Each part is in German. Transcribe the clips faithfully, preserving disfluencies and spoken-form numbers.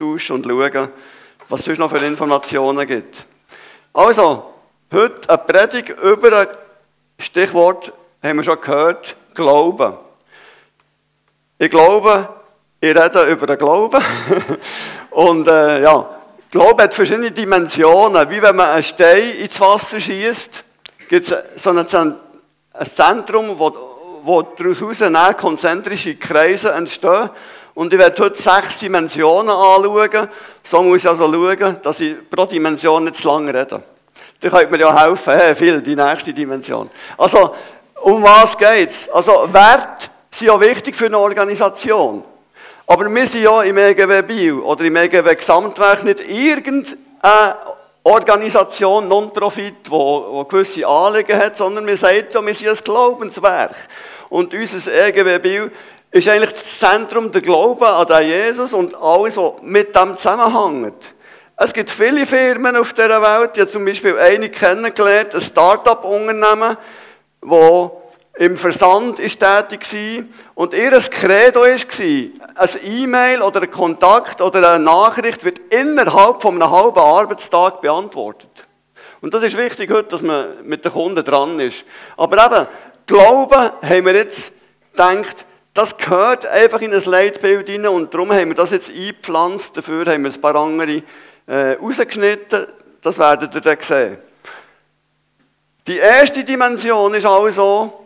austauschen und schauen, was es sonst noch für Informationen gibt. Also, heute eine Predigt über ein Stichwort, haben wir schon gehört, Glauben. Ich glaube, ich rede über den Glauben. Und äh, ja, Glaube hat verschiedene Dimensionen. Wie wenn man einen Stein ins Wasser schießt, gibt es so ein Zentrum, wo, wo daraus konzentrische Kreise entstehen. Und ich werde heute sechs Dimensionen anschauen. So muss ich also schauen, dass ich pro Dimension nicht zu lange rede. Da könnt mir ja helfen, hey, viel, die nächste Dimension. Also, um was geht es? Also, Werte sind ja wichtig für eine Organisation. Aber wir sind ja im E G W Biel oder im E G W Gesamtwerk nicht irgendeine Organisation, Non-Profit, die, die gewisse Anliegen hat, sondern wir sagen ja, wir sind ein Glaubenswerk. Und unser E G W Biel ist eigentlich das Zentrum der Glauben an den Jesus und alles, was mit dem zusammenhängt. Es gibt viele Firmen auf dieser Welt. Ich habe zum Beispiel eine kennengelernt, ein Start-up-Unternehmen, das im Versand ist tätig war. Und ihr Credo war, ein E-Mail oder ein Kontakt oder eine Nachricht wird innerhalb von einem halben Arbeitstag beantwortet. Und das ist wichtig heute, dass man mit den Kunden dran ist. Aber eben, Glauben haben wir jetzt gedacht, das gehört einfach in ein Leitbild hinein und darum haben wir das jetzt eingepflanzt. Dafür haben wir ein paar andere äh, rausgeschnitten. Das werdet ihr dann sehen. Die erste Dimension ist also,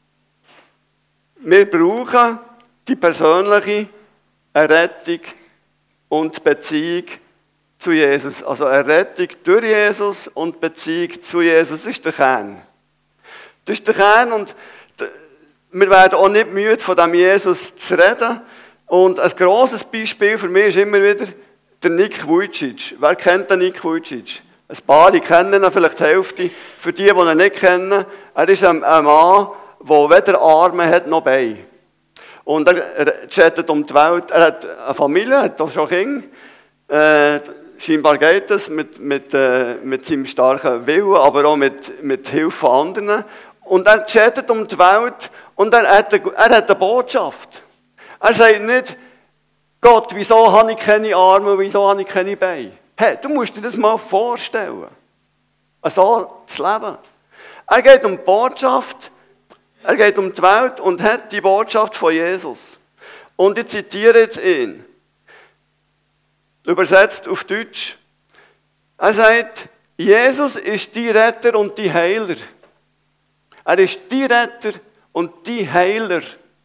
wir brauchen die persönliche Errettung und Beziehung zu Jesus. Also Errettung durch Jesus und Beziehung zu Jesus. Das ist der Kern. Das ist der Kern und wir werden auch nicht müde, von dem Jesus zu reden. Und ein grosses Beispiel für mich ist immer wieder der Nick Vujicic. Wer kennt den Nick Vujicic? Ein paar kennen ihn, vielleicht die Hälfte. Für die, die ihn nicht kennen, er ist ein, ein Mann, der weder Arme hat noch Beine. Und er chattet um die Welt. Er hat eine Familie, hat auch schon Kinder. Äh, scheinbar geht es mit, mit, äh, mit seinem starken Willen, aber auch mit, mit Hilfe von anderen. Und er chattet um die Welt und er hat, eine, er hat eine Botschaft. Er sagt nicht, Gott, wieso habe ich keine Arme, wieso habe ich keine Beine? Hey, du musst dir das mal vorstellen. So zu leben. Er geht um die Botschaft, er geht um die Welt und hat die Botschaft von Jesus. Und ich zitiere jetzt ihn. Übersetzt auf Deutsch. Er sagt, Jesus ist die Retter und die Heiler. Er ist die Retter und die Heiler.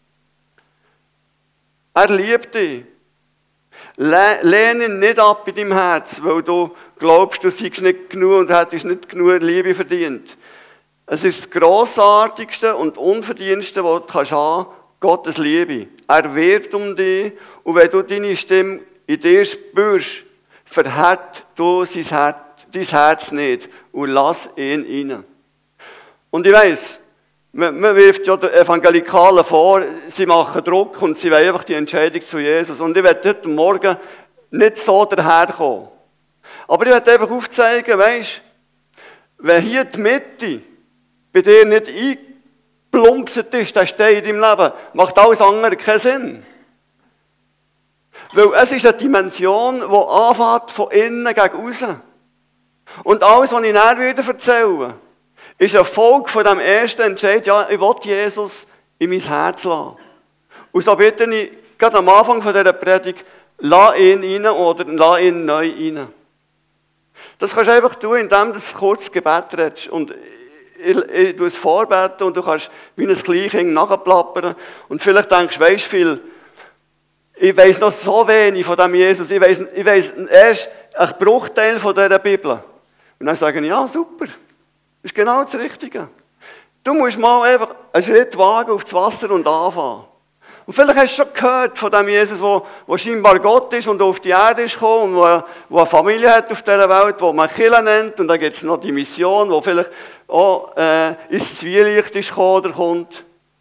Er liebt dich. Lehne ihn nicht ab in deinem Herz, weil du glaubst, du seist nicht genug und hättest nicht genug Liebe verdient. Es ist das Grossartigste und Unverdienste, was du haben kannst, Gottes Liebe. Er wird um dich und wenn du deine Stimme in dir spürst, verhält du sein Herz, dein Herz nicht und lass ihn rein. Und ich weiss, man, man wirft ja den Evangelikalen vor, sie machen Druck und sie wollen einfach die Entscheidung zu Jesus. Und ich werde heute Morgen nicht so daherkommen. Aber ich werde einfach aufzeigen, weisst, wenn hier die Mitte bei dir nicht eingeplumpset ist, der Stein in deinem Leben, macht alles andere keinen Sinn. Weil es ist eine Dimension, die anfängt von innen gegen außen. Und alles, was ich nachher wieder erzähle, ist eine Folge von dem ersten Entscheid, ja, ich will Jesus in mein Herz lassen. Und so bitte ich, gerade am Anfang von dieser Predigt, lass ihn rein oder lass ihn neu rein. Das kannst du einfach tun, indem du ein kurzes Gebet redest. Und ich, ich tue es vorbeten und du kannst wie ein Kleinkind nachplappern. Und vielleicht denkst du, weisst viel, ich weiss noch so wenig von dem Jesus. Ich weiss, ich weiss erst einen Bruchteil von dieser Bibel. Und dann sagen, ja, super. Das ist genau das Richtige. Du musst mal einfach einen Schritt wagen auf das Wasser und anfangen. Und vielleicht hast du schon gehört von dem Jesus, der scheinbar Gott ist und auf die Erde ist gekommen und der eine Familie hat auf dieser Welt, die man Kirche nennt. Und dann gibt es noch die Mission, die vielleicht auch äh, ins Zwielicht ist gekommen oder kommt.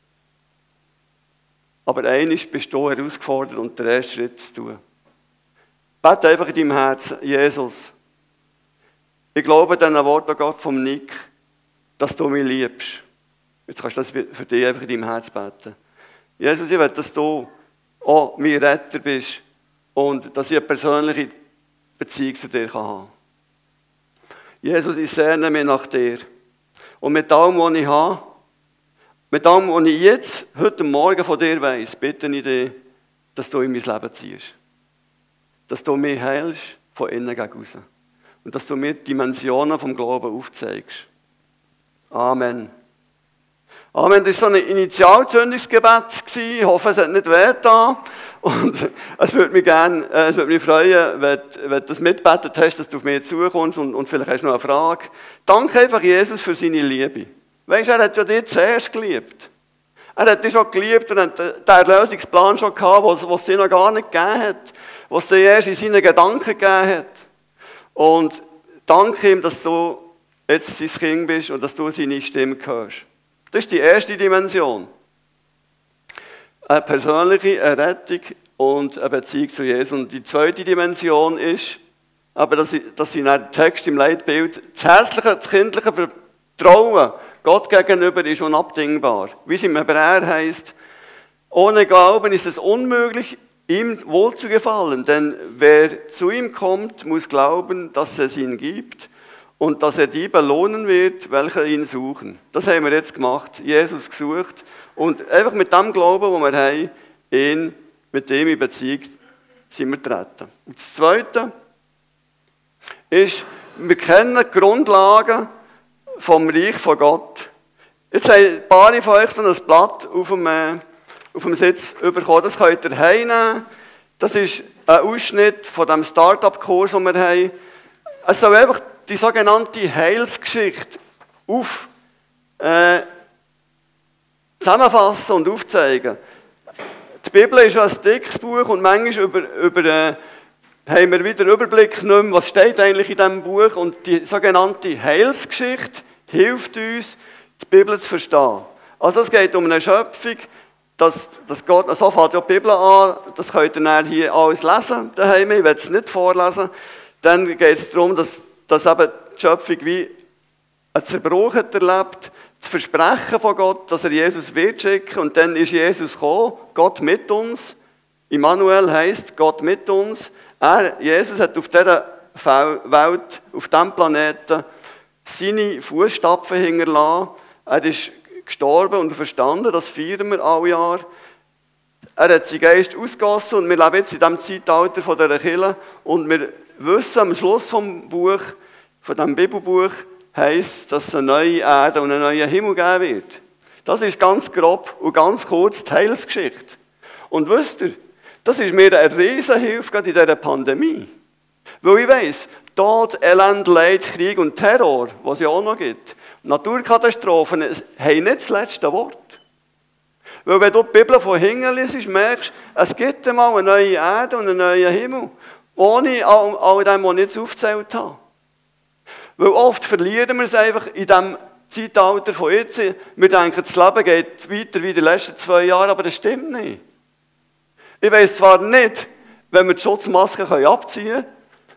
Aber eines bist du herausgefordert und den ersten Schritt zu tun. Bete einfach in deinem Herzen, Jesus. Ich glaube diesen Worten Gott vom Nick, dass du mich liebst. Jetzt kannst du das für dich einfach in deinem Herz beten. Jesus, ich will, dass du auch mein Retter bist und dass ich eine persönliche Beziehung zu dir haben kann. Jesus, ich sehne mich nach dir. Und mit allem, was ich habe, mit allem, was ich jetzt, heute Morgen von dir weiss, bitte ich dich, dass du in mein Leben ziehst. Dass du mich heilst, von innen gegen außen. Und dass du mir die Dimensionen vom Glauben aufzeigst. Amen. Amen. Das war so ein Initialzündungsgebet. Ich hoffe, es hat nicht wehgetan. Und es würde mich gerne, es würde mich freuen, wenn, wenn du das mitgebetet hast, dass du auf mich zukommst und, und vielleicht hast du noch eine Frage. Danke einfach Jesus für seine Liebe. Weißt du, er hat ja dich zuerst geliebt. Er hat dich schon geliebt und hat den Erlösungsplan schon gehabt, was es dir noch gar nicht gegeben hat. Was dir erst in seinen Gedanken gegeben hat. Und danke ihm, dass du jetzt sein Kind bist und dass du seine Stimme hörst. Das ist die erste Dimension. Eine persönliche Errettung und eine Beziehung zu Jesus. Und die zweite Dimension ist, aber dass ich, dass ich in einem Text im Leitbild, das herzliche, das kindliche Vertrauen Gott gegenüber ist unabdingbar. Wie es im Hebräer heißt, ohne Glauben ist es unmöglich, ihm wohlzugefallen, denn wer zu ihm kommt, muss glauben, dass es ihn gibt und dass er die belohnen wird, welche ihn suchen. Das haben wir jetzt gemacht, Jesus gesucht und einfach mit dem Glauben, den wir haben, ihn mit dem in Beziehung sind wir getreten. Und das Zweite ist, wir kennen die Grundlagen vom Reich von Gott. Jetzt haben ein paar von euch so ein Blatt auf dem, äh, auf dem Sitz bekommen. Das könnt ihr heimnehmen. Das ist ein Ausschnitt von dem Start-up-Kurs, den wir haben. Es soll einfach die sogenannte Heilsgeschichte auf, äh, zusammenfassen und aufzeigen. Die Bibel ist ja ein dickes Buch und manchmal über, über, äh, haben wir wieder Überblick nicht mehr, was steht eigentlich in diesem Buch. Und die sogenannte Heilsgeschichte hilft uns, die Bibel zu verstehen. Also es geht um eine Schöpfung, das, das geht, so fängt ja die Bibel an, das könnt ihr dann hier alles lesen, daheim, ich will es nicht vorlesen. Dann geht es darum, dass, dass eben die Schöpfung wie einen Zerbruch hat erlebt, das Versprechen von Gott, dass er Jesus wird schicken, und dann ist Jesus gekommen, Gott mit uns. Immanuel heisst Gott mit uns. Er, Jesus hat auf dieser Welt, auf diesem Planeten, seine Fußstapfen hinterlassen. Er ist gestorben und verstanden, das feiern wir alle Jahr. Er hat seinen Geist ausgegossen und wir leben jetzt in diesem Zeitalter von dieser Kirche und wir wissen am Schluss vom Buch, von diesem Bibelbuch, heisst, dass es eine neue Erde und einen neuen Himmel geben wird. Das ist ganz grob und ganz kurz die Heilsgeschichte. Und wisst ihr, das ist mir eine Riesenhilfe gerade in dieser Pandemie. Weil ich weiss, Tod, Elend, Leid, Krieg und Terror, was es ja auch noch gibt, Naturkatastrophen haben nicht das letzte Wort. Weil wenn du die Bibel von hinten liest, merkst du, es gibt einmal eine neue Erde und einen neuen Himmel, ohne all, all dem, was ich jetzt aufgezählt habe. Weil oft verlieren wir es einfach in diesem Zeitalter von jetzt. Wir denken, das Leben geht weiter wie die letzten zwei Jahre, aber das stimmt nicht. Ich weiss zwar nicht, wenn wir die Schutzmaske abziehen können,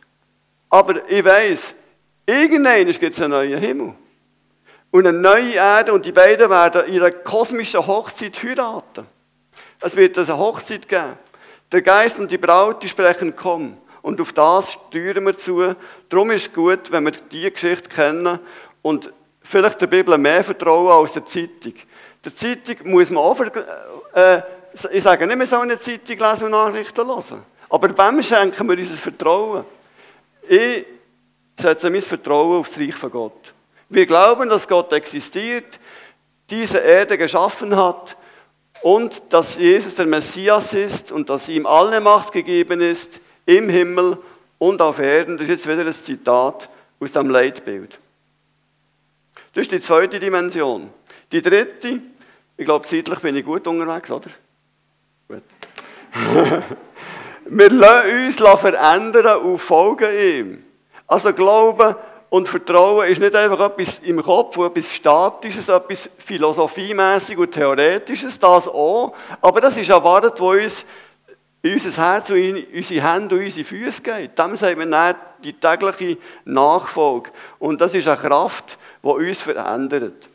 aber ich weiss, irgendwann gibt es einen neuen Himmel. Und eine neue Erde, und die beiden werden ihre kosmische Hochzeit heiraten. Es wird eine Hochzeit geben. Der Geist und die Braut, die sprechen, komm. Und auf das steuern wir zu. Darum ist es gut, wenn wir diese Geschichte kennen und vielleicht der Bibel mehr vertrauen als der Zeitung. Der Zeitung muss man auch, äh, ich sage nicht, wir sollen eine Zeitung lesen und Nachrichten hören. Aber wem schenken wir unser Vertrauen? Ich setze mein Vertrauen auf das Reich von Gott. Wir glauben, dass Gott existiert, diese Erde geschaffen hat und dass Jesus der Messias ist und dass ihm alle Macht gegeben ist, im Himmel und auf Erden. Das ist jetzt wieder ein Zitat aus dem Leitbild. Das ist die zweite Dimension. Die dritte, ich glaube, zeitlich bin ich gut unterwegs, oder? Gut. Wir lassen uns verändern und folgen ihm. Also Glauben und Vertrauen ist nicht einfach etwas im Kopf, etwas Statisches, etwas Philosophiemäßiges und Theoretisches, das auch. Aber das ist eine Wahrheit, die uns in unser Herz, in unsere Hände und unsere Füße geht. Dem sagt man dann die tägliche Nachfolge. Und das ist eine Kraft, die uns verändert.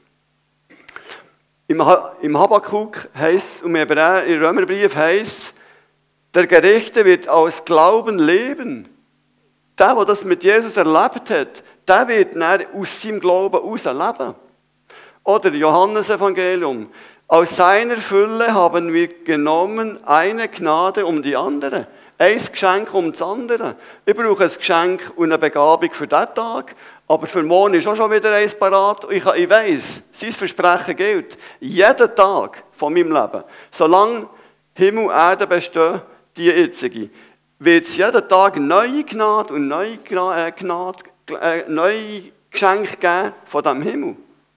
Im Habakkuk heisst es, und im Römerbrief heisst es, Der Gerechte wird aus Glauben leben. Der, der das mit Jesus erlebt hat, der wird dann aus seinem Glauben heraus leben. Oder Johannes-Evangelium. Aus seiner Fülle haben wir genommen eine Gnade um die andere. Ein Geschenk um das andere. Ich brauche ein Geschenk und eine Begabung für diesen Tag, aber für morgen ist auch schon wieder eins parat. Ich, ich weiss, sein Versprechen gilt. Jeden Tag von meinem Leben. Solange Himmel und Erde bestehen, die jetzige, wird es jeden Tag neue Gnade und neue, Gnade, äh, neue Geschenke geben von diesem Himmel.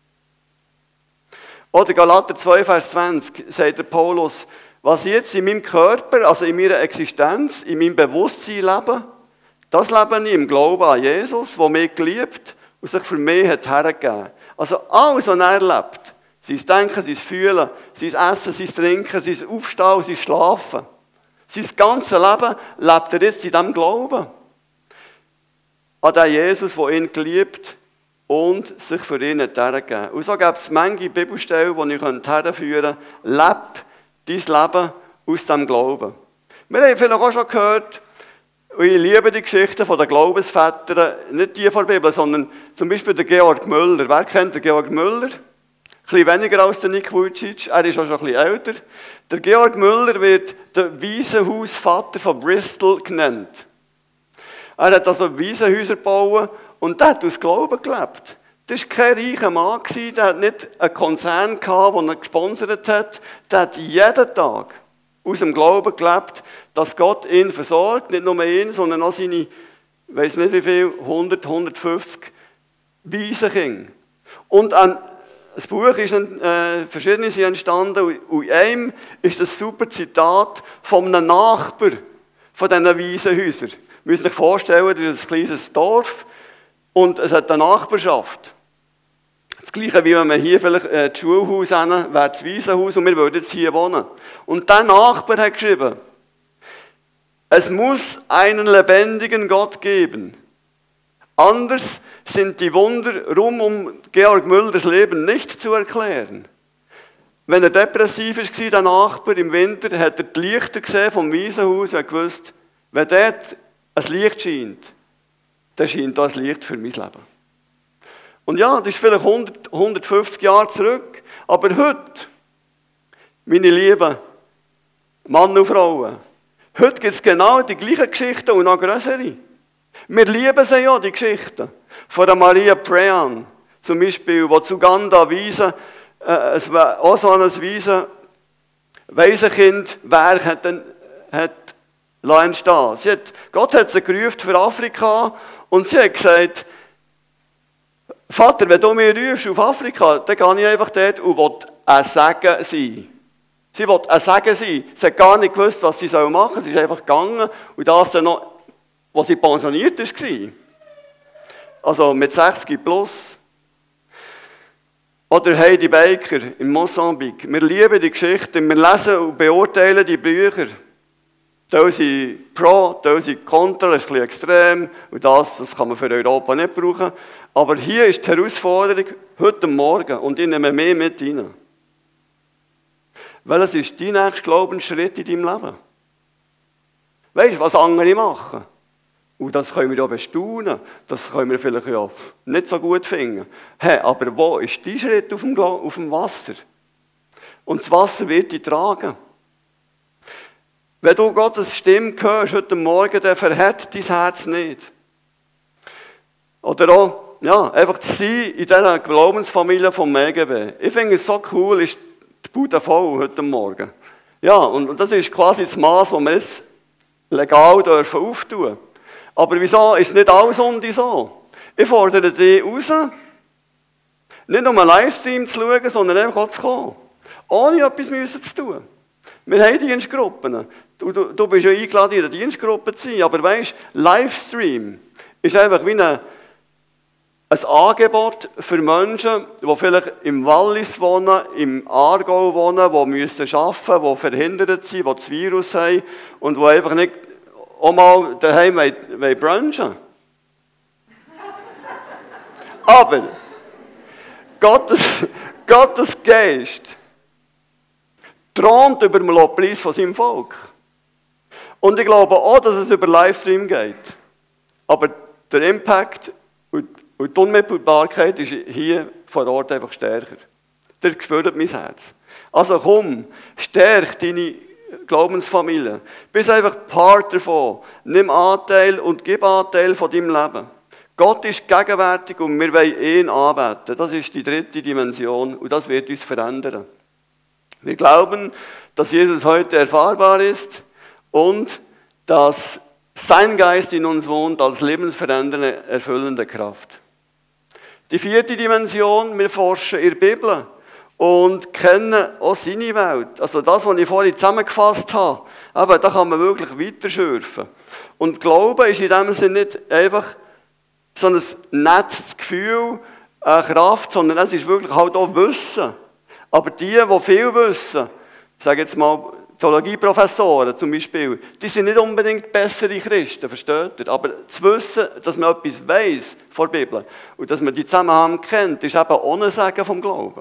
Oder Galater zwei, Vers zwanzig, sagt der Paulus, was ich jetzt in meinem Körper, also in meiner Existenz, in meinem Bewusstsein lebe, das lebe ich im Glauben an Jesus, der mich geliebt und sich für mich hat hergegeben. Also alles, was er lebt, sein Denken, sein Fühlen, sein Essen, sein Trinken, sein Aufstehen, sein Schlafen, sein ganzes Leben lebt er jetzt in diesem Glauben. An den Jesus, der ihn geliebt und sich für ihn hat hergegeben. Und so gibt es manche Bibelstellen, die ich herführen könnte. Leb dein Leben aus dem Glauben. Wir haben vielleicht auch schon gehört, und ich liebe die Geschichten der Glaubensväter, nicht die von der Bibel, sondern zum Beispiel der Georg Müller. Wer kennt den Georg Müller? Ein bisschen weniger als der Nick Vujicic, er ist auch schon ein bisschen älter. Der Georg Müller wird der Waisenhausvater von Bristol genannt. Er hat also Waisenhäuser gebaut und der hat aus Glauben gelebt. Das war kein reicher Mann, der hat nicht einen Konzern gehabt, den er gesponsert hat. Der hat jeden Tag aus dem Glauben gelebt, dass Gott ihn versorgt, nicht nur ihn, sondern auch seine, ich weiss nicht wie viel, hundert, hundertfünfzig Waisenkinder. Und ein, das Buch ist, äh, verschiedene sind entstanden und in einem ist das super Zitat von einem Nachbar von diesen Waisenhäusern. Man muss sich vorstellen, das ist ein kleines Dorf und es hat eine Nachbarschaft. Das Gleiche, wie wenn wir hier vielleicht äh, das Schulhaus haben, wäre das Waisenhaus und wir würden jetzt hier wohnen. Und der Nachbar hat geschrieben, es muss einen lebendigen Gott geben. Anders sind die Wunder rund um Georg Müllers Leben nicht zu erklären. Wenn er depressiv war, der Nachbar im Winter, hat er die Lichter gesehen vom Waisenhaus und gewusst, wenn dort ein Licht scheint, dann scheint das Licht für mein Leben. Und ja, das ist vielleicht hundert, hundertfünfzig Jahre zurück, aber heute, meine lieben Männer und Frauen, heute gibt es genau die gleichen Geschichten und noch größere. Wir lieben sie ja, die Geschichten. Von der Maria Prean, zum Beispiel, die zu Uganda Waisen, äh, auch so ein Waisen, Waisenkindwerk hat, hat entstehen. Sie hat, Gott hat sie gerufen für Afrika und sie hat gesagt, Vater, wenn du mich rufst auf Afrika, dann gehe ich einfach dort und will ein Segen sein. Sie will ein Segen sein. Sie hat gar nicht gewusst, was sie machen soll. Sie ist einfach gegangen und das dann noch, als sie pensioniert war. Also mit sechzig plus. Oder Heidi Baker in Mosambik. Wir lieben die Geschichten, wir lesen und beurteilen die Bücher. Da sind pro, da sind contra, das ist ein bisschen extrem. Und das, das kann man für Europa nicht brauchen. Aber hier ist die Herausforderung heute Morgen und ich nehme mehr mit rein. Weil es ist dein nächster Glaubensschritt in deinem Leben. Weißt du, was andere machen? Und das können wir ja bestaunen. Das können wir vielleicht ja nicht so gut finden. Hey, aber wo ist dein Schritt auf dem, auf dem Wasser? Und das Wasser wird dich tragen. Wenn du Gottes Stimme hörst heute Morgen, dann verhält dein Herz nicht. Oder auch, ja, einfach zu sein in dieser Glaubensfamilie vom M G B. Ich finde es so cool, ist die Bude voll heute Morgen. Ja, und das ist quasi das Maß, das wir jetzt legal dürfen auftun. Aber wieso ist nicht alles um dich so? Ich fordere dich raus, nicht um einen Livestream zu schauen, sondern einfach auch zu kommen. Ohne etwas müssen zu tun. Wir haben Dienstgruppen. Du, du, du bist ja eingeladen, in der Dienstgruppe zu sein, aber weisst, Livestream ist einfach wie eine, ein Angebot für Menschen, die vielleicht im Wallis wohnen, im Aargau wohnen, die müssen arbeiten, die verhindert sind, die das Virus haben und die einfach nicht auch mal daheim wollen brunchen. Aber Gottes, Gottes Geist thront über dem Lobpreis von seinem Volk. Und ich glaube auch, dass es über Livestream geht. Aber der Impact und die Unmittelbarkeit ist hier vor Ort einfach stärker. Der spürt mein Herz. Also komm, stärk deine Glaubensfamilie. Bist einfach Part davon. Nimm Anteil und gib Anteil von deinem Leben. Gott ist gegenwärtig und wir wollen ihn anbeten. Das ist die dritte Dimension und das wird uns verändern. Wir glauben, dass Jesus heute erfahrbar ist und dass sein Geist in uns wohnt als lebensverändernde, erfüllende Kraft. Die vierte Dimension, wir forschen in der Bibel und kennen auch seine Welt. Also das, was ich vorhin zusammengefasst habe, aber da kann man wirklich weiterschürfen. Und Glauben ist in dem Sinne nicht einfach so ein nettes Gefühl, eine Kraft, sondern es ist wirklich halt auch Wissen. Aber die, die viel wissen, ich sage jetzt mal Theologieprofessoren zum Beispiel, die sind nicht unbedingt bessere Christen, versteht ihr? Aber zu wissen, dass man etwas weiss von der Bibel und dass man die Zusammenhang kennt, ist eben ohne Sagen vom Glauben.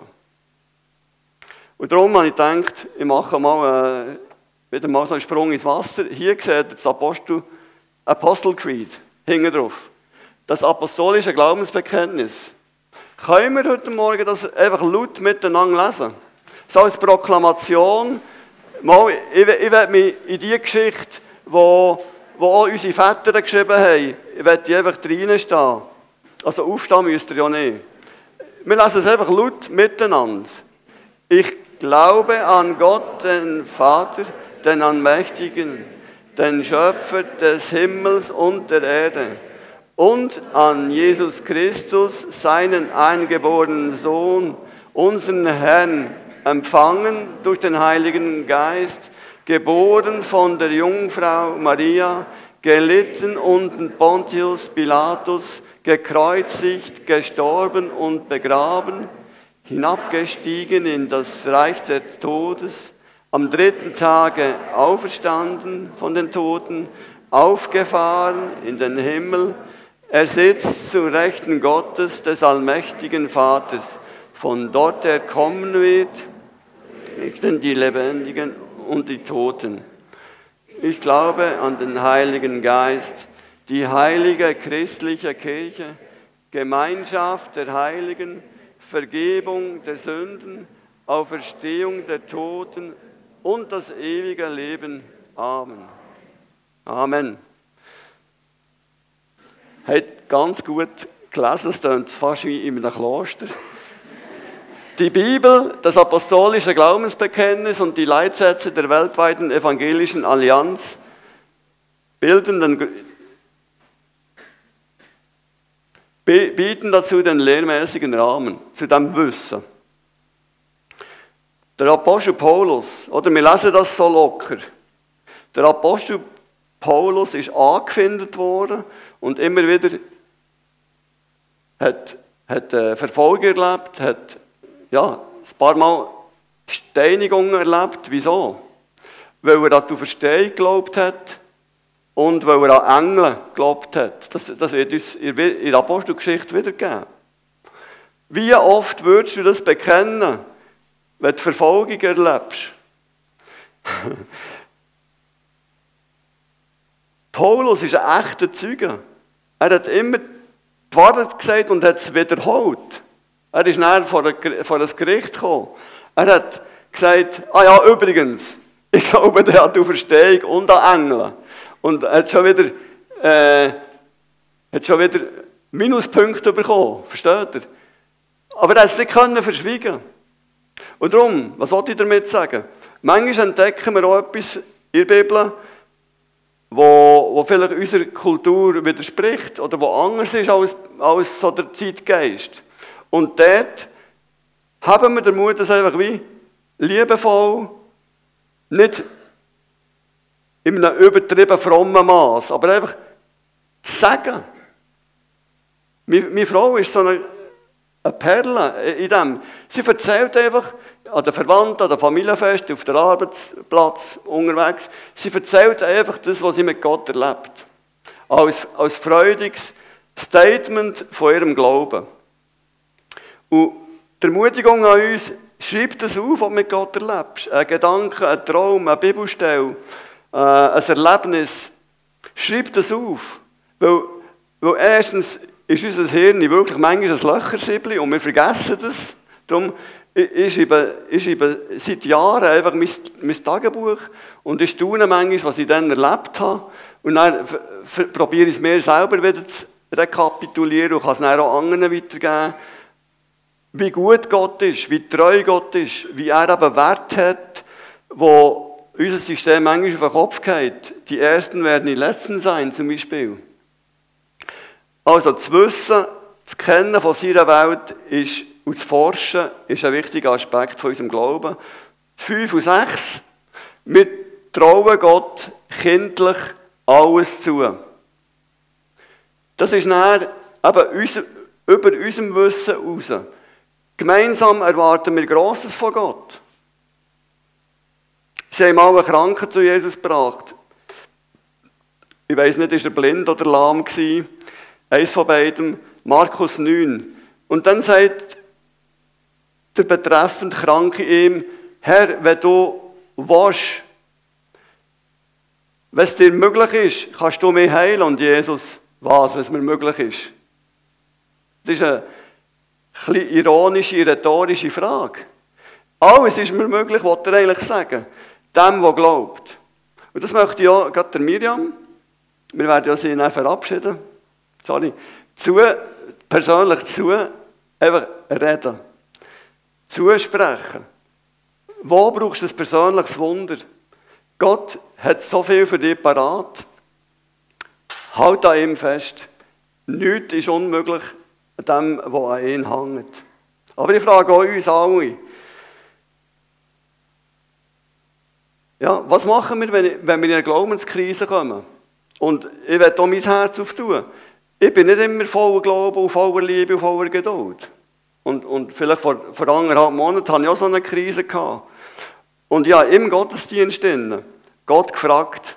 Und darum habe ich gedacht, ich mache mal äh, wieder mal so einen Sprung ins Wasser. Hier seht ihr das Apostel, Apostle Creed, hinten drauf. Das apostolische Glaubensbekenntnis. Können wir heute Morgen das einfach laut miteinander lesen? So als Proklamation. Mal, ich, ich werde mich in die Geschichte, wo, wo auch unsere Väter geschrieben haben, ich werde die einfach reinstehen. Also aufstehen müsst ihr ja nicht. Wir lesen es einfach laut miteinander. Ich glaube an Gott, den Vater, den Allmächtigen, den Schöpfer des Himmels und der Erde. Und an Jesus Christus, seinen eingeborenen Sohn, unseren Herrn, empfangen durch den Heiligen Geist, geboren von der Jungfrau Maria, gelitten unter Pontius Pilatus, gekreuzigt, gestorben und begraben, hinabgestiegen in das Reich des Todes, am dritten Tage auferstanden von den Toten, aufgefahren in den Himmel. Er sitzt zu Rechten Gottes, des allmächtigen Vaters. Von dort er kommen wird, richten die Lebendigen und die Toten. Ich glaube an den Heiligen Geist, die heilige christliche Kirche, Gemeinschaft der Heiligen, Vergebung der Sünden, Auferstehung der Toten und das ewige Leben. Amen. Amen. Hat ganz gut gelesen, es klingt fast wie in einem Kloster. Die Bibel, das apostolische Glaubensbekenntnis und die Leitsätze der weltweiten evangelischen Allianz bilden den, bieten dazu den lehrmäßigen Rahmen, zu dem Wissen. Der Apostel Paulus, oder wir lesen das so locker, der Apostel Paulus ist angefindet worden und immer wieder hat, hat äh, Verfolgung erlebt, hat ja, ein paar Mal Steinigungen erlebt. Wieso? Weil er an die Auferstehung geglaubt hat und weil er an Engel geglaubt hat. Das, das wird uns in der Apostelgeschichte wiedergeben. Wie oft würdest du das bekennen, wenn du Verfolgung erlebst? Paulus ist ein echter Zeuge. Er hat immer die Wahrheit gesagt und hat es wiederholt. Er ist nachher vor das Gericht gekommen. Er hat gesagt, ah ja, übrigens, ich glaube, der hat die Auferstehung und an Engel. Und er hat schon wieder, äh, hat schon wieder Minuspunkte bekommen. Versteht ihr? Aber er hat es nicht können verschwiegen. Und darum, was wollte ich damit sagen? Manchmal entdecken wir auch etwas in der Bibel, wo, wo vielleicht unserer Kultur widerspricht oder wo anders ist als, als so der Zeitgeist. Und dort haben wir den Mut, das einfach wie liebevoll, nicht in einem übertrieben frommen Maß, aber einfach zu sagen. Meine, meine Frau ist so eine, eine Perle in dem. Sie erzählt einfach an den Verwandten, an den Familienfesten, auf dem Arbeitsplatz, unterwegs. Sie erzählt einfach das, was sie mit Gott erlebt. Als, als freudiges Statement von ihrem Glauben. Und die Ermutigung an uns, schreib das auf, was du mit Gott erlebst. Ein Gedanke, ein Traum, eine Bibelstelle, äh, ein Erlebnis, schreib das auf. Weil, weil erstens ist unser Hirn wirklich manchmal ein Löchersiebli und wir vergessen das. Darum, ich schreibe, ich schreibe seit Jahren einfach mein, mein Tagebuch und ich staune manchmal, was ich dann erlebt habe. Und dann probiere ich es mir selber wieder zu rekapitulieren und kann es dann auch anderen weitergeben. Wie gut Gott ist, wie treu Gott ist, wie er eben Wert hat, wo unser System manchmal auf den Kopf geht. Die Ersten werden die Letzten sein, zum Beispiel. Also, das Wissen, das Kennen von seiner Welt ist, und das Forschen ist ein wichtiger Aspekt von unserem Glauben. Fünf und sechs. Wir trauen Gott kindlich alles zu. Das ist dann eben unser, über unserem Wissen hinaus. Gemeinsam erwarten wir Grosses von Gott. Sie haben mal einen Kranken zu Jesus gebracht. Ich weiss nicht, ist er blind oder lahm gewesen? Eins von beiden, Markus neun. Und dann sagt der betreffend Kranke ihm, Herr, wenn du willst, wenn es dir möglich ist, kannst du mich heilen. Und Jesus, was, wenn es mir möglich ist? Das ist eine etwas ironische, rhetorische Frage. Alles ist mir möglich, was er eigentlich sagen. Dem, der glaubt. Und das möchte ich auch gerade der Miriam, wir werden ja sie dann verabschieden, sorry, zu, persönlich zu, einfach reden. Zusprechen. Wo brauchst du ein persönliches Wunder? Gott hat so viel für dich parat. Halt an ihm fest. Nichts ist unmöglich an dem, was an ihn hängt. Aber ich frage auch uns alle, ja, was machen wir, wenn wir in eine Glaubenskrise kommen? Und ich will auch mein Herz auftun. Ich bin nicht immer voller Glauben und voller Liebe und voller Geduld. Und, und vielleicht vor, vor anderthalb Monaten hatte ich auch so eine Krise gehabt. Und ja, im Gottesdienst drin, Gott gefragt,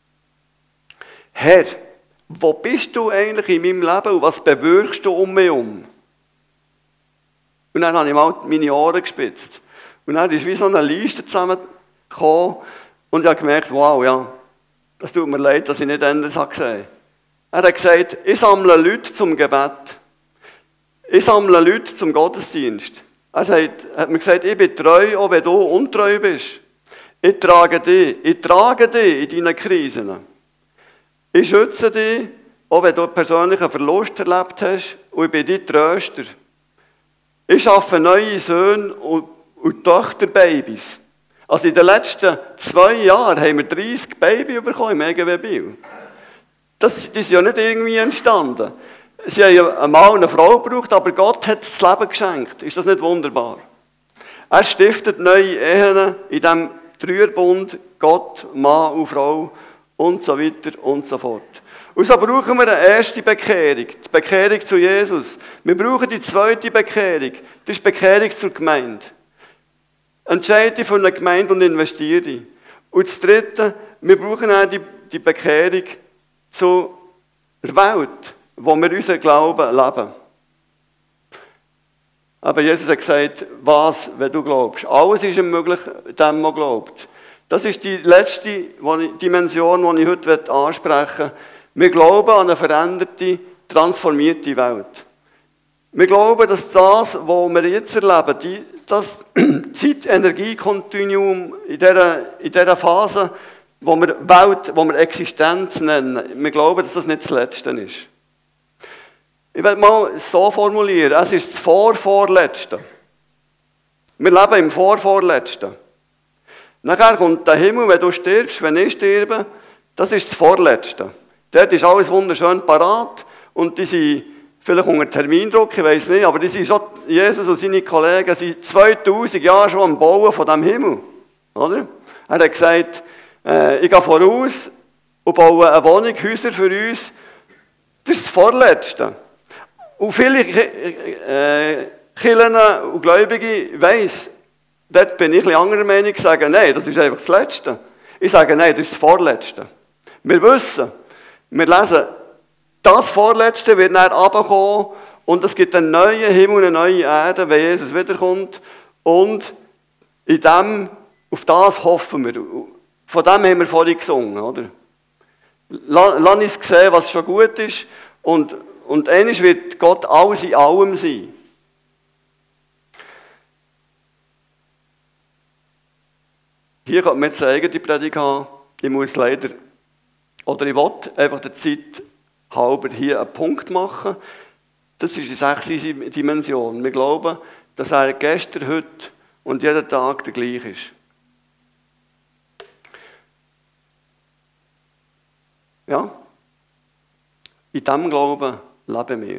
Herr, wo bist du eigentlich in meinem Leben und was bewirkst du um mich herum? Und dann habe ich mal meine Ohren gespitzt. Und dann ist wie so eine Liste zusammengekommen und ich habe gemerkt, wow, ja, das tut mir leid, dass ich nicht anders habe gesehen. Er hat gesagt, ich sammle Leute zum Gebet. Ich sammle Leute zum Gottesdienst. Er sagt, hat mir gesagt, ich bin treu, auch wenn du untreu bist. Ich trage dich, ich trage dich in deinen Krisen. Ich schütze dich, auch wenn du persönlich einen Verlust erlebt hast, und ich bin dein Tröster. Ich schaffe neue Söhne und, und Töchterbabys. Also in den letzten zwei Jahren haben wir dreißig Babys bekommen im E G W Biel. Das, die sind ja nicht irgendwie entstanden. Sie haben ja einen Mann und eine Frau gebraucht, aber Gott hat das Leben geschenkt. Ist das nicht wunderbar? Er stiftet neue Ehen in diesem Dreierbund, Gott, Mann und Frau und so weiter und so fort. Und so brauchen wir eine erste Bekehrung, die Bekehrung zu Jesus. Wir brauchen die zweite Bekehrung, das ist die Bekehrung zur Gemeinde. Entscheide dich für eine Gemeinde und investiere. Und das dritte, wir brauchen auch die, die Bekehrung zur Welt, wo wir unseren Glauben leben. Aber Jesus hat gesagt, was, wenn du glaubst. Alles ist ihm möglich, dem, der glaubt. Das ist die letzte Dimension, die ich heute ansprechen will. Wir glauben an eine veränderte, transformierte Welt. Wir glauben, dass das, was wir jetzt erleben, die, das Zeit-Energie-Kontinuum in dieser, in dieser Phase, wo wir Welt, wo wir Existenz nennen, wir glauben, dass das nicht das Letzte ist. Ich will mal so formulieren, es ist das Vorvorletzte. Wir leben im Vorvorletzten. Nachher kommt der Himmel, wenn du stirbst, wenn ich sterbe, das ist das Vorletzte. Dort ist alles wunderschön parat und die sind vielleicht unter Termindruck, ich weiß nicht, aber die sind schon, Jesus und seine Kollegen sind zweitausend Jahre schon am Bauen von diesem Himmel. Oder? Er hat gesagt, äh, ich gehe voraus und baue eine Wohnung, Häuser für uns. Das ist das Vorletzte. Und viele äh, Kirchen und Gläubige weiss, dort bin ich ein bisschen anderer Meinung, sagen, nein, das ist einfach das Letzte. Ich sage, nein, das ist das Vorletzte. Wir wissen, wir lesen, das Vorletzte wird dann runterkommen und es gibt einen neuen Himmel und eine neue Erde, wenn Jesus wiederkommt. Und in dem, auf das hoffen wir. Von dem haben wir vorhin gesungen, oder? Lass uns sehen, was schon gut ist. Und, und einmal wird Gott alles in allem sein. Hier kann man jetzt eine eigene Predigt haben. Ich muss leider, oder ich will einfach der Zeit halber hier einen Punkt machen. Das ist die sechste Dimension. Wir glauben, dass er gestern, heute und jeden Tag der gleiche ist. Ja, in diesem Glauben leben wir.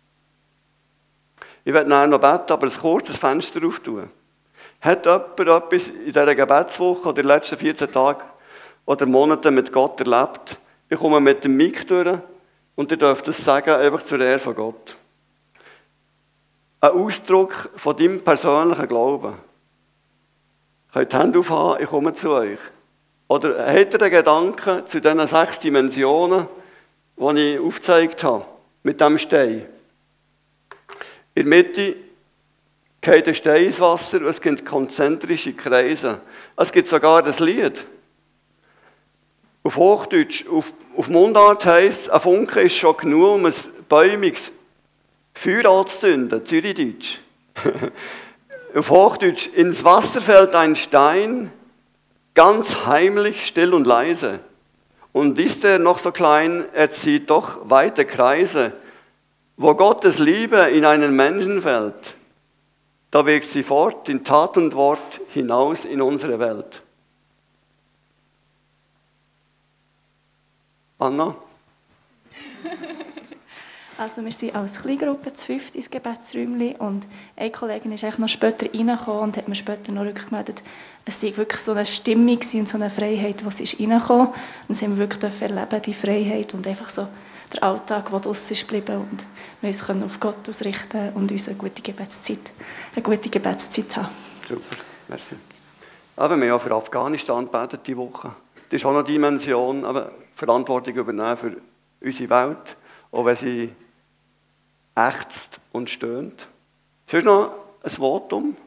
Ich werde nachher noch beten, aber ein kurzes Fenster auftun. Hat jemand etwas in dieser Gebetswoche oder in den letzten vierzehn Tagen oder Monaten mit Gott erlebt? Ich komme mit dem Mic durch und ihr dürft das sagen, einfach zur Ehre von Gott. Ein Ausdruck von deinem persönlichen Glauben. Ihr könnt die Hände aufhaben, ich komme zu euch. Oder habt ihr einen Gedanken zu diesen sechs Dimensionen, die ich aufgezeigt habe, mit diesem Stein? In der Mitte geht ein Stein ins Wasser und es gibt konzentrische Kreise. Es gibt sogar ein Lied. Auf Hochdeutsch, auf, auf Mundart heisst es, ein Funke ist schon genug, um ein bäumiges Feuer anzuzünden, Zürichdeutsch. Auf Hochdeutsch, ins Wasser fällt ein Stein, ganz heimlich, still und leise. Und ist er noch so klein, er zieht doch weite Kreise. Wo Gottes Liebe in einen Menschen fällt, da wirkt sie fort in Tat und Wort hinaus in unsere Welt. Anna? Also wir sind als Kleingruppe zu fünft ins Gebetsräumchen und eine Kollegin ist eigentlich noch später reingekommen und hat mir später noch rückgemeldet, es sei wirklich so eine Stimmung und so eine Freiheit, die sie ist reingekommen. Und das haben wir wirklich erleben, die Freiheit und einfach so der Alltag, der draussen ist geblieben und wir uns können auf Gott ausrichten und uns eine gute Gebetszeit, eine gute Gebetszeit haben. Super, merci. Aber wir haben ja für Afghanistan gebetet diese Woche. Das ist auch eine Dimension, aber Verantwortung übernehmen für unsere Welt, auch wenn sie ächzt und stöhnt. Sonst noch ein Votum?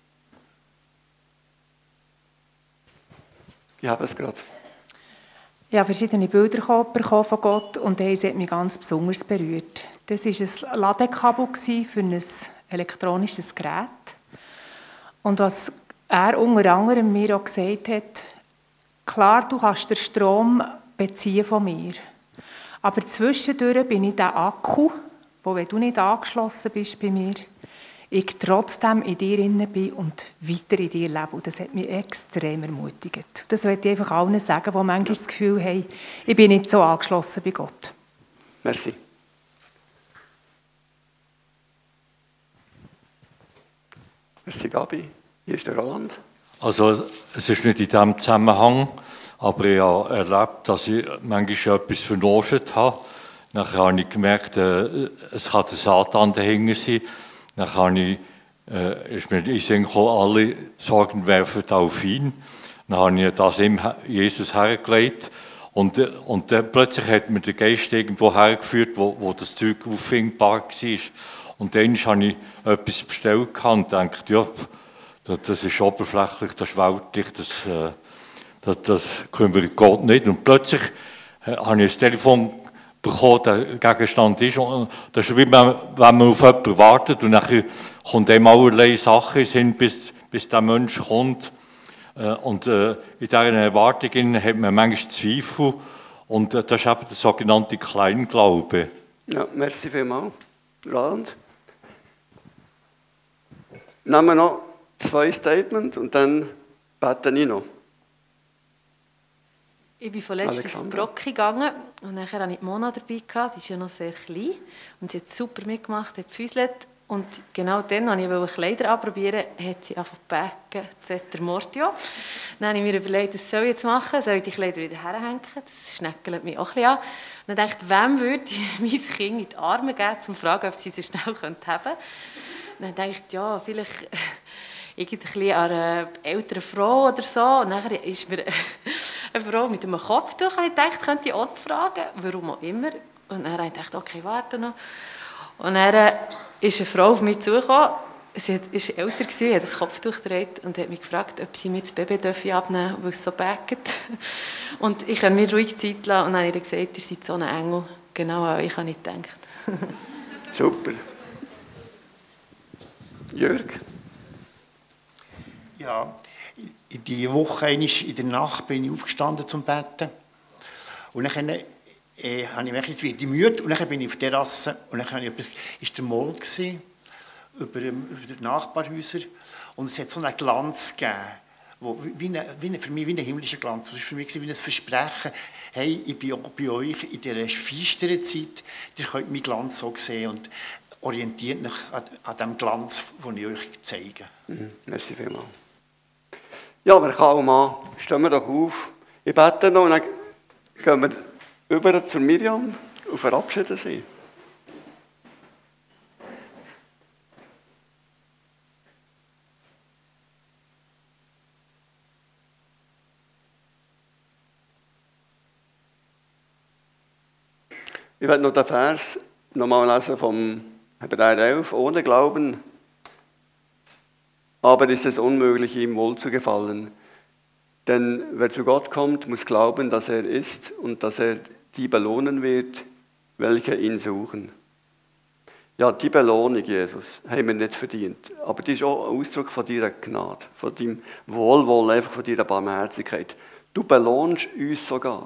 Ich habe es gerade. Ich habe verschiedene Bilder bekommen von Gott und eines hat mich ganz besonders berührt. Das war ein Ladekabel für ein elektronisches Gerät. Und was er unter anderem mir auch gesagt hat, klar, du kannst den Strom beziehen von mir. Aber zwischendurch bin ich der Akku, wo, wenn du nicht angeschlossen bist bei mir, ich trotzdem in dir drin bin und weiter in dir lebe. Und das hat mich extrem ermutigt. Das möchte ich einfach allen sagen, die manchmal das Gefühl haben, ich bin nicht so angeschlossen bei Gott. Merci. Merci, Gabi. Hier ist der Roland. Also, es ist nicht in diesem Zusammenhang, aber ich habe erlebt, dass ich manchmal etwas vernoschet habe. Nachher habe ich gemerkt, äh, es kann der Satan dahinter sein. Dann habe ich, äh, ist mir in den Sinn gekommen, alle Sorgen werfen auf ihn. Dann habe ich das ihm, Jesus hergelegt. Und, und dann plötzlich hat mir der Geist irgendwo hergeführt, wo, wo das Zeug auffindbar war. Und dann habe ich etwas bestellt und dachte, ja, das ist oberflächlich, das ist weltlich, das, äh, das, das kümmert Gott nicht. Und plötzlich äh, habe ich ein Telefon bekommen, der Gegenstand ist. Und das ist wie man, wenn man auf jemanden wartet und dann kommt einem allerlei Sachen hin, bis, bis der Mensch kommt. Und äh, in dieser Erwartung hat man manchmal Zweifel. Und äh, das ist eben der sogenannte Kleinglaube. Ja, merci vielmals, Roland. Nehmen wir noch zwei Statements und dann bete ich noch. Ich bin vorletzt ins Brocki gegangen und nachher hatte ich die Mona dabei, die ist ja noch sehr klein und sie hat super mitgemacht, hat gefüßelt und genau dann, als ich Kleider anprobieren wollte, hat sie angefangen zu backen, Zeter Mortio. Dann habe ich mir überlegt, was soll ich jetzt machen, soll ich die Kleider wieder herhängen, das schneckelt mich auch ein bisschen an. Und dann dachte ich, wem würde ich mein Kind in die Arme geben, um zu fragen, ob sie sie schnell haben können. Und dann dachte ich, ja, vielleicht irgendwie an eine ältere Frau oder so. Und dann ist mir eine Frau mit einem Kopftuch, und ich dachte, könnte ich auch fragen, warum auch immer. Und dann habe ich gedacht, okay, warte noch. Und dann ist eine Frau auf mich zugekommen sie war älter, sie hat das Kopftuch getragen und hat mich gefragt, ob sie mir das Baby abnehmen darf, weil es so bägt. Und ich kann mir ruhig Zeit lassen. Und dann habe ich ihr gesagt, ihr seid so ein Engel. Genau, aber ich habe nicht gedacht. Super. Jörg? Ja, in die Woche in der Nacht bin ich aufgestanden zum Betten. Und dann äh, habe ich gemerkt, jetzt werde ich müde. Und dann bin ich auf der Terrasse. Und dann habe ich etwas, ist der Mond gewesen, über, über die Nachbarhäuser. Und es hat so einen Glanz gegeben. Wo, wie eine, wie eine, für mich wie ein himmlischer Glanz. Das war für mich wie ein Versprechen. Hey, ich bin auch bei euch in dieser finsteren Zeit. Ihr könnt meinen Glanz so sehen und orientiert euch an, an dem Glanz, den ich euch zeige. Mhm. Merci vielmals. Ja, wer kann auch mal, stehen wir doch auf. Ich bete noch und dann gehen wir über zu Miriam und verabschieden sie. Ich werde noch den Vers nochmal lesen vom Hebräer elf. Ohne Glauben aber ist es unmöglich, ihm wohlzugefallen. Denn wer zu Gott kommt, muss glauben, dass er ist und dass er die belohnen wird, welche ihn suchen. Ja, die Belohnung, Jesus, haben wir nicht verdient. Aber die ist auch ein Ausdruck von deiner Gnade, von deinem Wohlwollen, einfach von deiner Barmherzigkeit. Du belohnst uns sogar.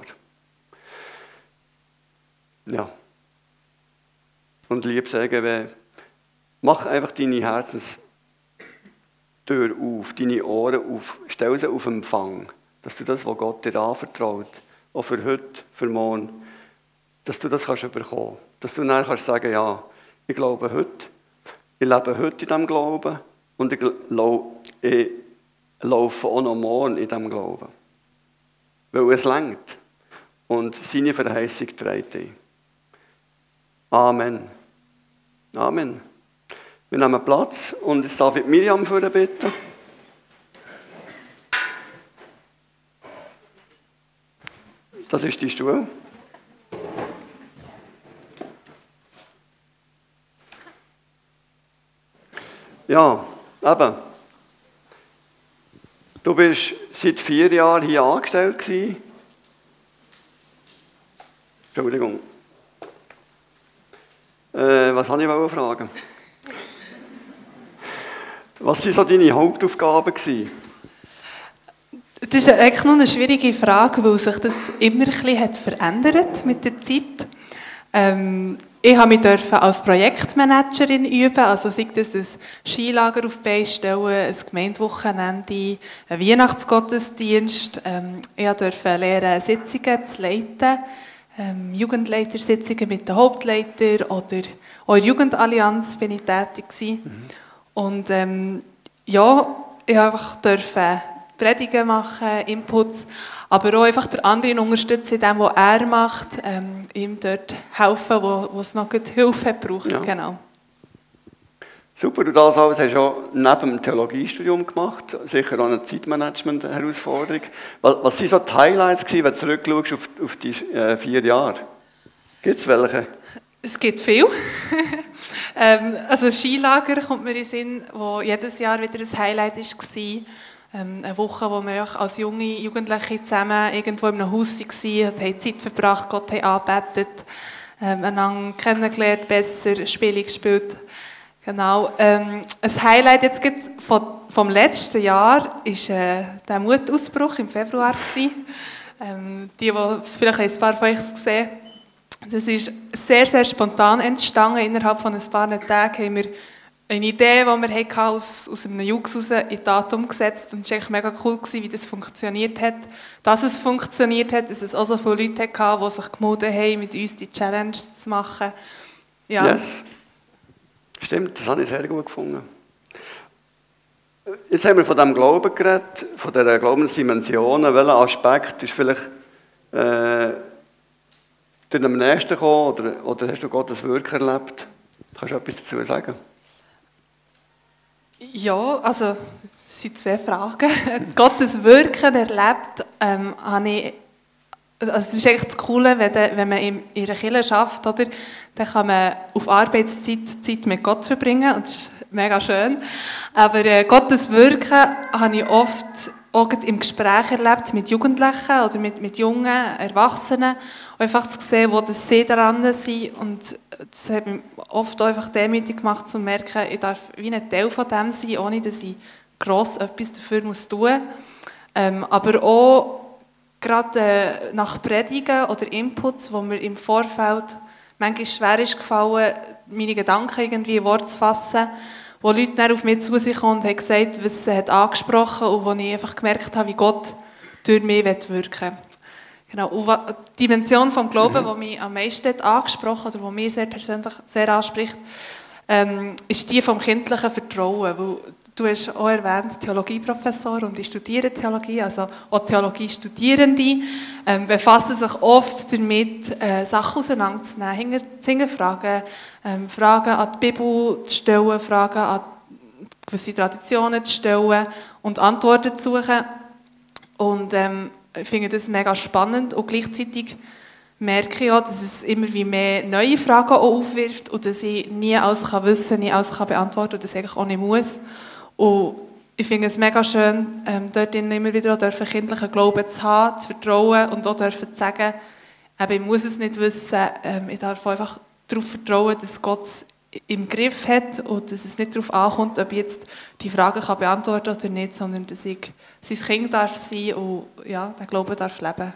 Ja. Und lieb sagen, mach einfach deine Herzens Tür auf, deine Ohren auf, stell sie auf Empfang, dass du das, was Gott dir anvertraut, auch für heute, für morgen, dass du das kannst bekommen. Dass du dann kannst sagen, ja, ich glaube heute, ich lebe heute in diesem Glauben und ich, ich laufe auch noch morgen in diesem Glauben. Weil es reicht und seine Verheißung trägt dich. Amen. Amen. Wir nehmen Platz und jetzt darf ich Miriam für bitten. Das ist die Stuhl. Ja, eben. Du bist seit vier Jahren hier angestellt gewesen. Entschuldigung. Äh, was wollte ich fragen? Was waren so deine Hauptaufgaben gewesen? Das ist eigentlich noch eine schwierige Frage, weil sich das immer ein bisschen hat verändert mit der Zeit. Ähm, ich habe mich dürfen als Projektmanagerin üben, also sei das ein Skilager auf die Beine stellen, ein Gemeindewochenende, ein Weihnachtsgottesdienst. Ähm, ich durfte lernen, Sitzungen zu leiten, ähm, Jugendleitersitzungen mit den Hauptleitern oder auch in der Jugendallianz bin ich tätig gewesen. Mhm. Und ähm, ja, ich durfte einfach Predigen machen, Inputs, aber auch einfach den anderen unterstützen in dem, was er macht, ähm, ihm dort helfen, wo, wo es noch Hilfe braucht. Ja. Genau. Super, du das alles hast du auch neben dem Theologiestudium gemacht, sicher auch eine Zeitmanagement-Herausforderung. Was, was waren so die Highlights gewesen, wenn du zurückschaust auf, auf die äh, vier Jahre? Gibt es welche? Es gibt viel. ähm, also Skilager kommt mir in den Sinn, wo jedes Jahr wieder ein Highlight war. Ähm, eine Woche, wo wir auch als junge Jugendliche zusammen irgendwo in einem Haus waren, haben Zeit verbracht, Gott haben angebetet, ähm, einander kennengelernt, besser Spiele gespielt. Genau. Ähm, ein Highlight jetzt von, vom letzten Jahr war äh, der Mutausbruch im Februar. ähm, die, die es vielleicht ein paar von euch gesehen haben. Das ist sehr, sehr spontan entstanden. Innerhalb von ein paar Tagen haben wir eine Idee, die wir hatten, aus, aus einem Jux heraus in die Tat umgesetzt. Und es war echt mega cool, wie das funktioniert hat. Dass es funktioniert hat, dass es auch so viele Leute hatten, die sich gemeldet haben, mit uns die Challenge zu machen. Ja. Yes. Stimmt, das habe ich sehr gut gefunden. Jetzt haben wir von diesem Glauben geredet, von dieser Glaubensdimensionen. Welcher Aspekt ist vielleicht äh, durch den Nächsten gekommen oder, oder hast du Gottes Wirken erlebt? Kannst du etwas dazu sagen? Ja, also es sind zwei Fragen. Gottes Wirken erlebt ähm, habe ich also das ist eigentlich das Coole, wenn, de, wenn man in, in einer Kirche arbeitet, oder? Dann kann man auf Arbeitszeit Zeit mit Gott verbringen und das ist mega schön. Aber äh, Gottes Wirken habe ich oft auch im Gespräch erlebt mit Jugendlichen oder mit, mit jungen Erwachsenen, einfach zu sehen, wo das sie daran sind. Und das hat mich oft auch einfach demütig gemacht, zu merken, ich darf wie ein Teil von dem sein, ohne dass ich gross etwas dafür muss tun muss. Ähm, aber auch gerade äh, nach Predigen oder Inputs, wo mir im Vorfeld manchmal schwer ist gefallen, meine Gedanken irgendwie in Worte zu fassen, wo Leute dann auf mich zu sich kommen und haben gesagt, was sie hat angesprochen und wo ich einfach gemerkt habe, wie Gott durch mich wirken will. Genau. Und die Dimension des Glaubens, mhm. die mich am meisten hat angesprochen oder die mich sehr persönlich sehr anspricht, ähm, ist die vom kindlichen Vertrauen. Weil du hast auch erwähnt, Theologieprofessor und ich studiere Theologie, also auch Theologiestudierende ähm, befassen sich oft damit, äh, Sachen auseinanderzunehmen, zu hinterfragen, ähm, Fragen an die Bibel zu stellen, Fragen an gewisse Traditionen zu stellen und Antworten zu suchen. Und ähm, ich finde das mega spannend und gleichzeitig merke ich auch, dass es immer wie mehr neue Fragen auch aufwirft und dass ich nie alles kann wissen, nie alles kann beantworten und das eigentlich auch nicht muss. Und ich finde es mega schön, ähm, dort immer wieder auch dürfen, kindlichen Glauben zu haben, zu vertrauen und auch dürfen zu sagen, eben, ich muss es nicht wissen, ähm, ich darf einfach darauf vertrauen, dass Gott es im Griff hat und dass es nicht darauf ankommt, ob ich jetzt die Fragen kann beantworten oder nicht, sondern dass ich sein Kind darf sein und ja, den Glauben darf leben.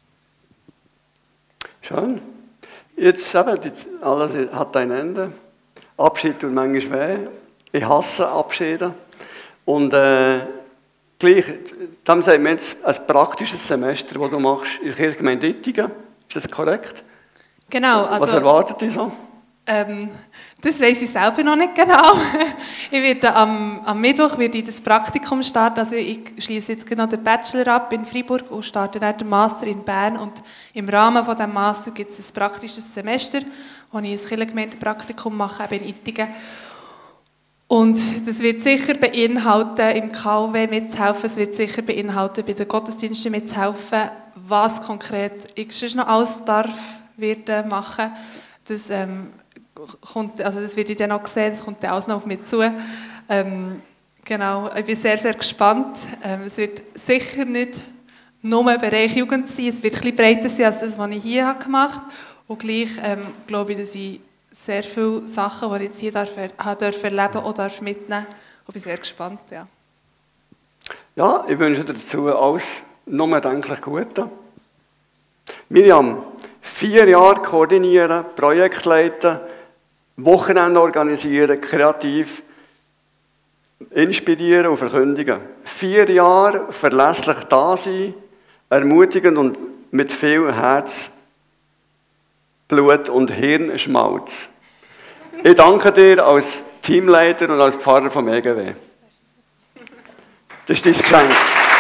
Schön. Jetzt eben, alles hat ein Ende. Abschied tut manchmal weh. Ich hasse Abschiede. Und äh, gleich, dann sagen wir jetzt ein praktisches Semester, das du machst in der Kirchgemeinde Ittigen. Ist das korrekt? Genau. Also, was erwartet dich so? Ähm, das weiss ich selber noch nicht genau. Ich werde am, am Mittwoch werde ich das Praktikum starten. Also ich schließe jetzt genau den Bachelor ab in Freiburg und starte dann den Master in Bern. Und im Rahmen von diesem Master gibt es ein praktisches Semester, wo ich ein Kirchengemeindepraktikum mache, eben in Ittigen. Und das wird sicher beinhalten, im K W mitzuhelfen, es wird sicher beinhalten, bei den Gottesdiensten mitzuhelfen, was konkret ich sonst noch alles darf werden machen. Das, ähm, kommt, also das werde ich dann auch sehen, das kommt dann alles noch auf mich zu. Ähm, genau, ich bin sehr, sehr gespannt. Ähm, es wird sicher nicht nur im Bereich Jugend sein, es wird ein bisschen breiter sein als das, was ich hier habe gemacht habe. Und gleich ähm, glaube ich, dass ich sehr viele Sachen, die ich jetzt hier darf, darf erleben oder darf mitnehmen darf. Ich bin sehr gespannt. Ja, ja, ich wünsche dir dazu alles nur denklich Gute. Miriam, vier Jahre koordinieren, Projekt leiten, Wochenende organisieren, kreativ, inspirieren und verkündigen. Vier Jahre verlässlich da sein, ermutigend und mit viel Herz, Blut und Hirnschmalz. Ich danke dir als Teamleiter und als Pfarrer vom E G W. Das ist dein Geschenk.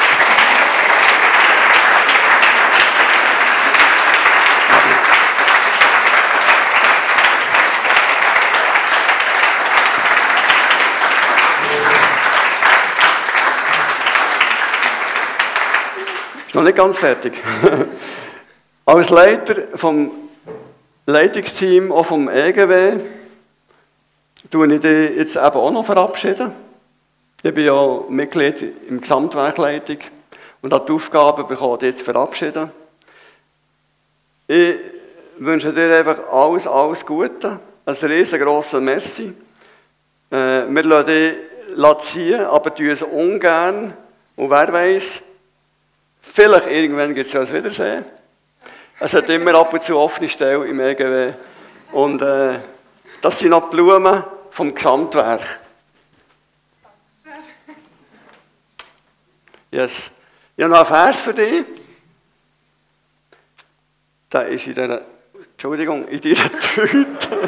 Ist noch nicht ganz fertig. Als Leiter vom Leitungsteam auch vom E G W tue ich dich jetzt eben auch noch verabschieden. Ich bin ja Mitglied im Gesamtwerkleitung und habe die Aufgabe bekommen, dich zu verabschieden. Ich wünsche dir einfach alles, alles Gute, ein riesengroßes Merci. Äh, wir lassen dich ziehen, aber tun es ungern. Und wer weiß, vielleicht irgendwann gibt es ja ein Wiedersehen. Es hat immer ab und zu offene Stellen im E G W. Und äh, das sind noch die Blumen vom Gesamtwerk. Yes. Ich habe noch einen Vers für dich. Der ist in dieser, Entschuldigung, in dieser Tüte.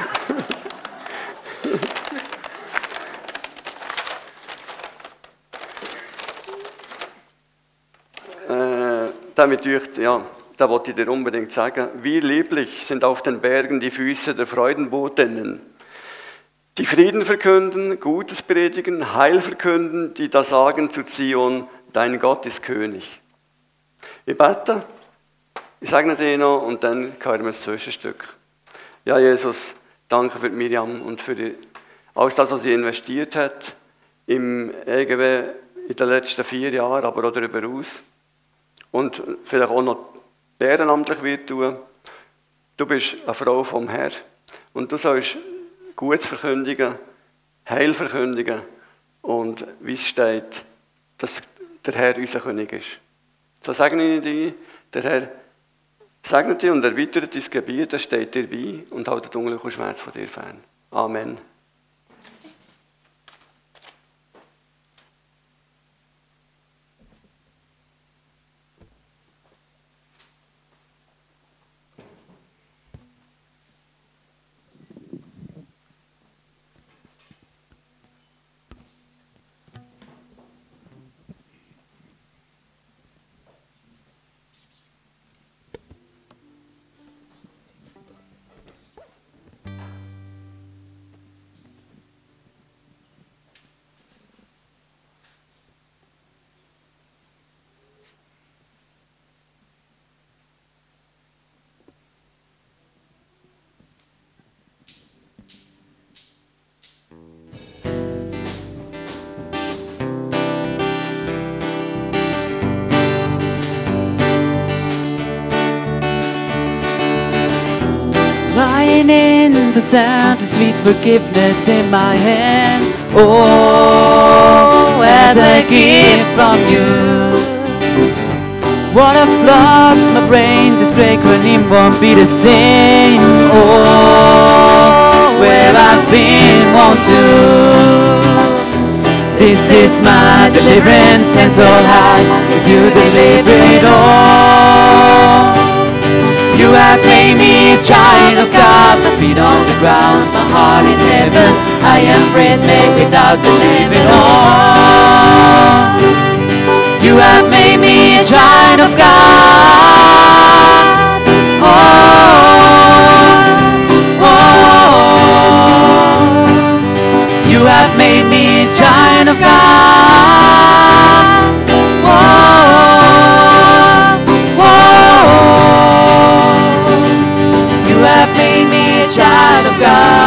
äh, damit euch, ja, da wollte ich dir unbedingt sagen, wie lieblich sind auf den Bergen die Füße der Freudenbotinnen, die Frieden verkünden, Gutes predigen, Heil verkünden, die da sagen zu Zion, dein Gott ist König. Ich bete, Ich segne dich noch und dann hören wir ein Zwischenstück. Ja, Jesus, danke für Miriam und für die, alles das, was sie investiert hat, im, irgendwie in den letzten vier Jahren, aber auch darüber hinaus. Und vielleicht auch noch ehrenamtlich wird tun. Du bist eine Frau vom Herrn und du sollst Gutes verkündigen, Heil verkündigen und wie es steht, dass der Herr unser König ist. So segne ich dich, der Herr segnet dich und erweitert dein Gebiet, er steht dir bei und hält den Unglück und Schmerz von dir fern. Amen. Lying in the sand, the sweet forgiveness in my hand. Oh, as a gift from you. Water floods my brain, this great hymn won't be the same. Oh, where I've been won't do. This is my deliverance, hands all high, as you deliver it all. You have made me a child of God, my feet on the ground, my heart in heaven. I am bread made without the limit all. You have made me a child of God. Oh, oh. You have made me a child of God. Oh, oh. You have made me a child of God.